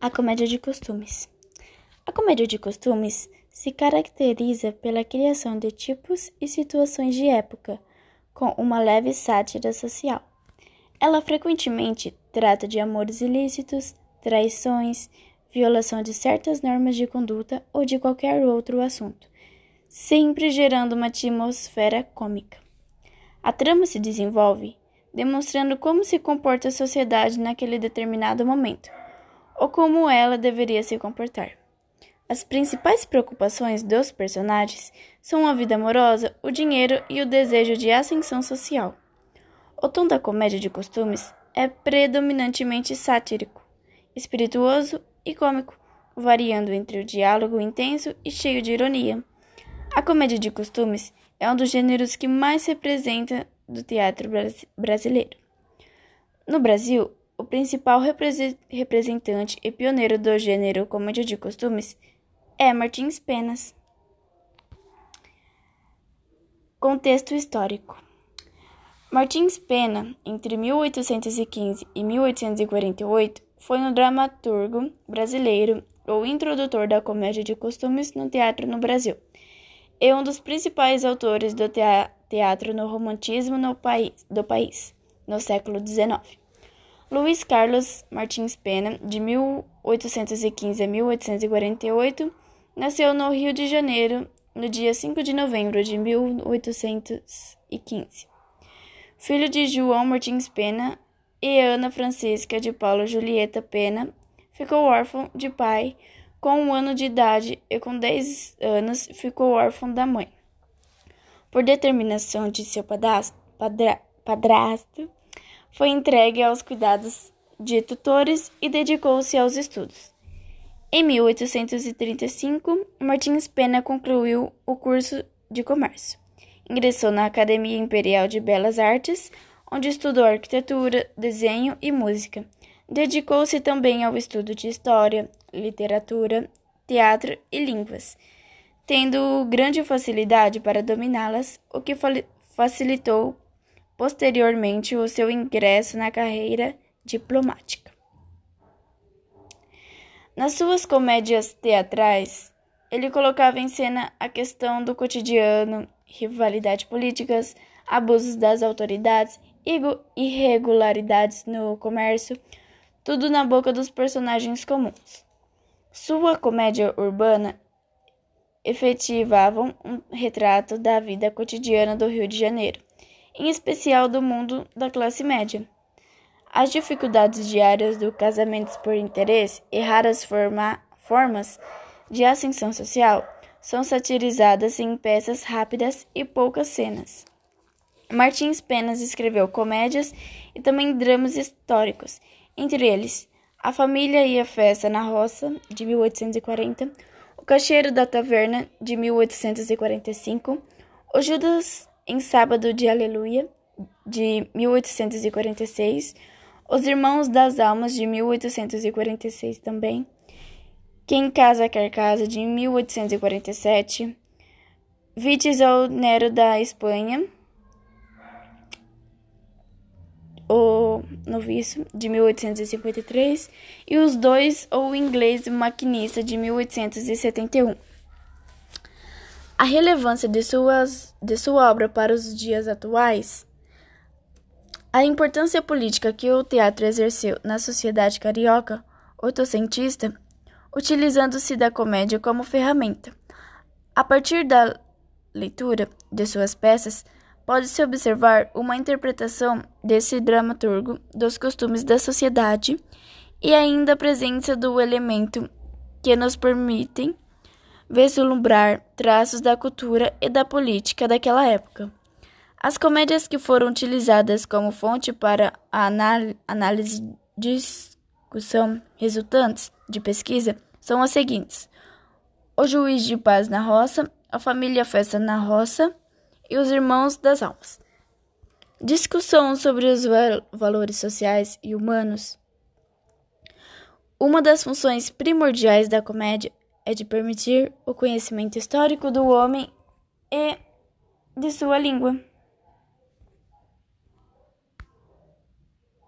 A comédia de costumes. A comédia de costumes se caracteriza pela criação de tipos e situações de época, com uma leve sátira social. Ela frequentemente trata de amores ilícitos, traições, violação de certas normas de conduta ou de qualquer outro assunto, sempre gerando uma atmosfera cômica. A trama se desenvolve demonstrando como se comporta a sociedade naquele determinado momento, ou como ela deveria se comportar. As principais preocupações dos personagens são a vida amorosa, o dinheiro e o desejo de ascensão social. O tom da comédia de costumes é predominantemente sático, espirituoso e cômico, variando entre o diálogo intenso e cheio de ironia. A comédia de costumes é um dos gêneros que mais se representa do teatro brasileiro. No Brasil, o principal representante e pioneiro do gênero comédia de costumes é Martins Penas. Contexto histórico. Martins Pena, entre 1815 e 1848, foi um dramaturgo brasileiro, ou introdutor da comédia de costumes no teatro no Brasil, e um dos principais autores do teatro no romantismo do país, no século XIX. Luiz Carlos Martins Pena, de 1815 a 1848, nasceu no Rio de Janeiro no dia 5 de novembro de 1815. Filho de João Martins Pena e Ana Francisca de Paula Julieta Pena, ficou órfão de pai com 1 ano de idade e com 10 anos ficou órfão da mãe. Por determinação de seu padrasto, foi entregue aos cuidados de tutores e dedicou-se aos estudos. Em 1835, Martins Pena concluiu o curso de comércio. Ingressou na Academia Imperial de Belas Artes, onde estudou arquitetura, desenho e música. Dedicou-se também ao estudo de história, literatura, teatro e línguas, tendo grande facilidade para dominá-las, o que facilitou posteriormente o seu ingresso na carreira diplomática. Nas suas comédias teatrais, ele colocava em cena a questão do cotidiano, rivalidades políticas, abusos das autoridades, irregularidades no comércio, tudo na boca dos personagens comuns. Sua comédia urbana efetivava um retrato da vida cotidiana do Rio de Janeiro, em especial do mundo da classe média. As dificuldades diárias do casamento por interesse e raras formas de ascensão social são satirizadas em peças rápidas e poucas cenas. Martins Penas escreveu comédias e também dramas históricos, entre eles A Família e a Festa na Roça, de 1840, O Caixeiro da Taverna, de 1845, O Judas em Sábado de Aleluia, de 1846, Os Irmãos das Almas, de 1846 também, Quem Casa Quer Casa, de 1847, Vites ao Nero da Espanha, O Noviço, de 1853, e Os Dois, ou o Inglês Maquinista, de 1871. A relevância de sua obra para os dias atuais, a importância política que o teatro exerceu na sociedade carioca oitocentista, utilizando-se da comédia como ferramenta. A partir da leitura de suas peças, pode-se observar uma interpretação desse dramaturgo dos costumes da sociedade e ainda a presença do elemento que nos permitem vislumbrar traços da cultura e da política daquela época. As comédias que foram utilizadas como fonte para a análise e discussão resultantes de pesquisa são as seguintes: O Juiz de Paz na Roça, A Família Festa na Roça e Os Irmãos das Almas. Discussão sobre os valores sociais e humanos. Uma das funções primordiais da comédia é de permitir o conhecimento histórico do homem e de sua língua.